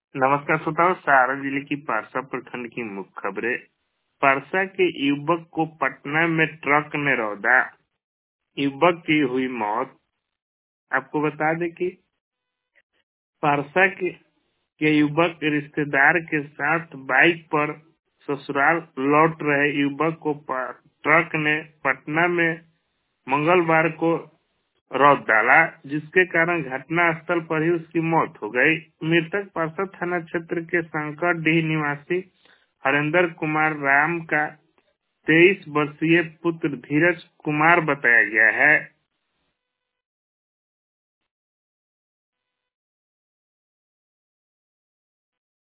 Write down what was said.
नमस्कार श्रोताओं, सारण जिले की पारसा प्रखंड की मुख्य खबरें। पारसा के युवक को पटना में ट्रक ने रौंदा, युवक की हुई मौत। आपको बता दें कि पारसा के युवक रिश्तेदार के साथ बाइक पर ससुराल लौट रहे युवक को ट्रक ने पटना में मंगलवार को रौंद डाला, जिसके कारण घटना स्थल पर ही उसकी मौत हो गई। मृतक पारसा थाना क्षेत्र के संकटडीह निवासी हरेंद्र कुमार राम का 23 वर्षीय पुत्र धीरज कुमार बताया गया है।